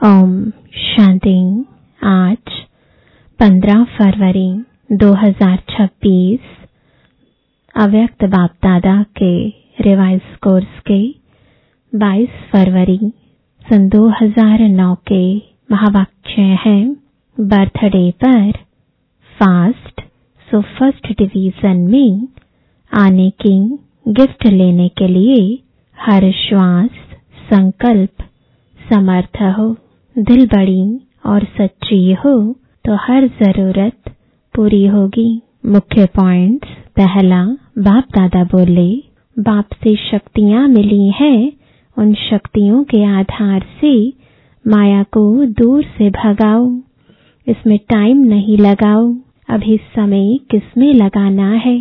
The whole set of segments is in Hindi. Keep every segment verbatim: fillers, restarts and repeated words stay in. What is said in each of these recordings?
ओम शांति। आज पंद्रह फरवरी दो हज़ार छब्बीस अव्यक्त बाप दादा के रिवाइज कोर्स के बाईस फरवरी सन दो हज़ार नौ के महावाक्य हैं। बर्थडे पर फास्ट सो फर्स्ट डिवीजन में आने की गिफ्ट लेने के लिए हर श्वास संकल्प समर्थ हो, दिल बड़ी और सच्ची हो तो हर जरूरत पूरी होगी। मुख्य पॉइंट्स। पहला, बाप दादा बोले, बाप से शक्तियां मिली हैं, उन शक्तियों के आधार से माया को दूर से भगाओ। इसमें टाइम नहीं लगाओ, अभी समय किसमें लगाना है।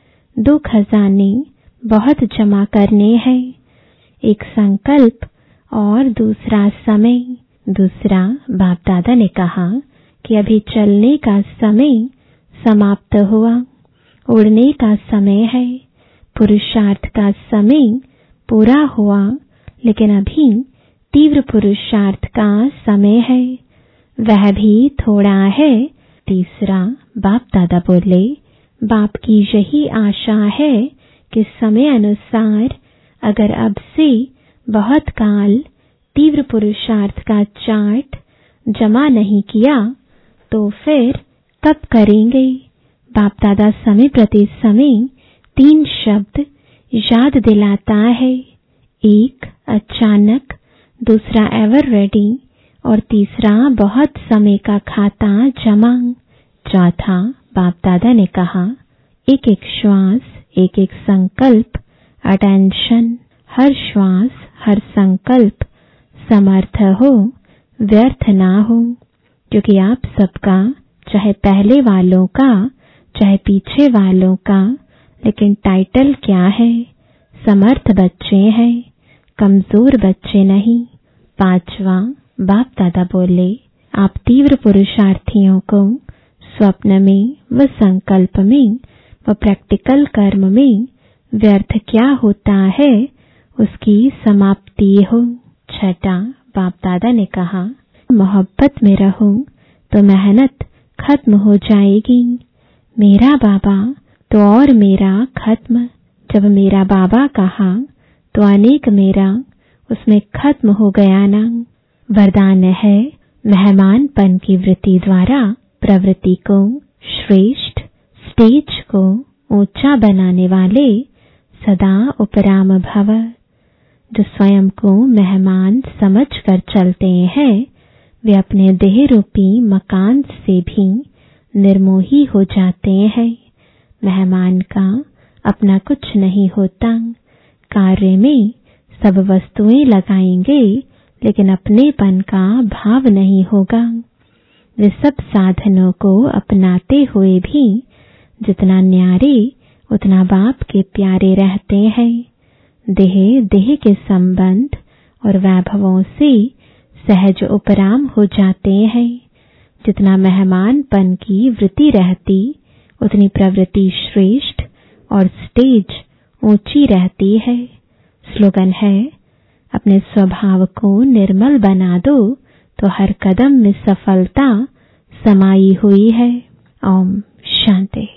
दो खजाने बहुत जमा करने हैं, एक संकल्प और दूसरा समय। दूसरा, बाप दादा ने कहा कि अभी चलने का समय समाप्त हुआ, उड़ने का समय है, पुरुषार्थ का समय पूरा हुआ, लेकिन अभी तीव्र पुरुषार्थ का समय है, वह भी थोड़ा है। तीसरा, बाप दादा बोले, बाप की यही आशा है कि समय अनुसार अगर अब से बहुत काल तीव्र पुरुषार्थ का चार्ट जमा नहीं किया तो फिर कब करेंगे। बाप दादा समय प्रति समय तीन शब्द याद दिलाता है, एक अचानक, दूसरा एवर रेडी और तीसरा बहुत समय का खाता जमा। चौथा, बाप दादा ने कहा, एक एक श्वास, एक एक संकल्प, अटेंशन, हर श्वास हर संकल्प समर्थ हो, व्यर्थ ना हो, क्योंकि आप सबका, चाहे पहले वालों का चाहे पीछे वालों का, लेकिन टाइटल क्या है, समर्थ बच्चे हैं, कमजोर बच्चे नहीं। पांचवा, बाप दादा बोले, आप तीव्र पुरुषार्थियों को स्वप्न में व संकल्प में व प्रैक्टिकल कर्म में व्यर्थ क्या होता है उसकी समाप्ति हो। छठा, बाप दादा ने कहा, मोहब्बत में रहूं तो मेहनत खत्म हो जाएगी। मेरा बाबा तो और मेरा खत्म। जब मेरा बाबा कहा तो अनेक मेरा उसमें खत्म हो गया ना। वरदान है, मेहमानपन की वृत्ति द्वारा प्रवृत्ति को श्रेष्ठ, स्टेज को ऊंचा बनाने वाले सदा उपराम भव। जो स्वयं को मेहमान समझ कर चलते हैं, वे अपने देह रूपी मकान से भी निर्मोही हो जाते हैं। मेहमान का अपना कुछ नहीं होता। कार्य में सब वस्तुएं लगाएंगे, लेकिन अपनेपन का भाव नहीं होगा। वे सब साधनों को अपनाते हुए भी जितना न्यारे उतना बाप के प्यारे रहते हैं। देह देह के संबंध और वैभवों से सहज उपराम हो जाते हैं। जितना मेहमानपन की वृत्ति रहती, उतनी प्रवृत्ति श्रेष्ठ और स्टेज ऊंची रहती है। स्लोगन है, अपने स्वभाव को निर्मल बना दो तो हर कदम में सफलता समाई हुई है। ओम शांति।